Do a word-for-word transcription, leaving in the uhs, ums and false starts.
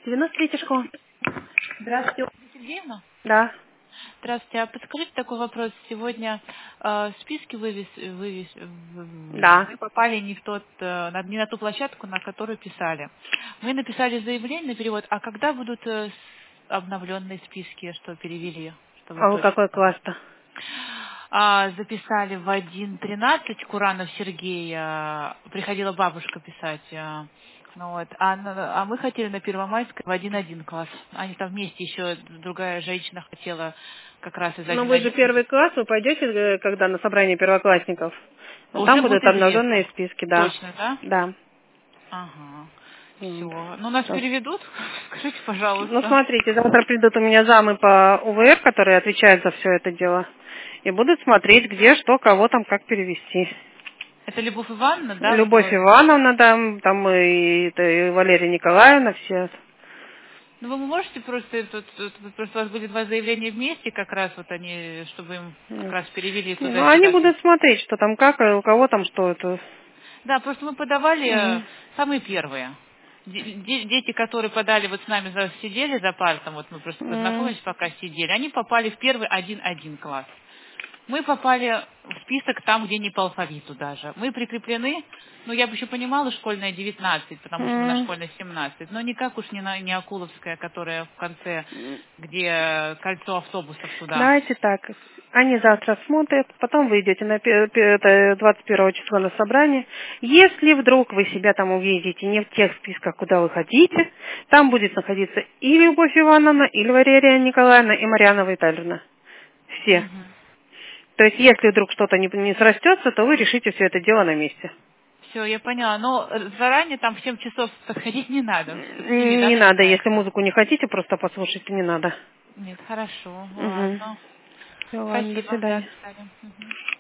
девяносто третья школа. Здравствуйте, Ольга Сергеевна. Да. Здравствуйте. А подскажите такой вопрос. Сегодня э, списки вывес, вывес, в- Да. мы попали не в тот, э, на- не на ту площадку, на которую писали. Мы написали заявление на перевод, а когда будут э, с- обновленные списки, что перевели, чтобы А вы точно? какой класс-то? А, записали в один тринадцать Куранов Сергея, приходила бабушка писать. а, Ну вот. а, на- а мы хотели на Первомайской в один один класс. Они там вместе еще, другая женщина хотела как раз из Ну один вы же один. первый класс, вы пойдете, э, когда на собрание первоклассников? Там Уже будут будут известны. обновленные списки, да. Точно, да? Да. Ага. Все. Вот. Ну, нас Сейчас. переведут? Скажите, Ну, пожалуйста. смотрите, завтра придут у меня замы по УВР, которые отвечают за все это дело, и будут смотреть, где, что, кого там, как перевести. Это Любовь Ивановна, да, вы Любовь говорите? Ивановна, там, там и, это, и Валерия Николаевна, все. Ну, вы можете просто, тут, тут- тут просто у вас были два заявления вместе, как раз вот они, чтобы им как раз перевели Ну, они туда-сюда. будут смотреть, что там как, и у кого там что это. Да, просто мы подавали э, Мгм. самые первые. Де- де- Дети, которые подали, вот с нами за- сидели за партом, вот мы просто М. познакомились, пока сидели, они попали в первый один-один класс. Мы попали в список там, где не по алфавиту даже. Мы прикреплены, ну, я бы еще понимала, школьная девятнадцать, потому что мы на М. школьной семнадцать, но никак уж не, на, не Акуловская, которая в конце, где кольцо автобусов туда. Давайте так. Они завтра смотрят, потом вы идете на пе- пе- это двадцать первого числа на собрание. Если вдруг вы себя там увидите не в тех списках, куда вы хотите, там будет находиться и Любовь Ивановна, и Валерия Николаевна, и Марьяна Витальевна. Все. Мгм. То есть, если вдруг что-то не, не срастется, то вы решите все это дело на месте. Все, я поняла. Но э, заранее там в семь часов подходить не надо. В семи, да, Не надо, если начинается? музыку не хотите, просто послушайте, не надо. Нет, хорошо, Угу. ладно. Все, ладно, до Спасибо, да, свидания. до свидания. Мгм.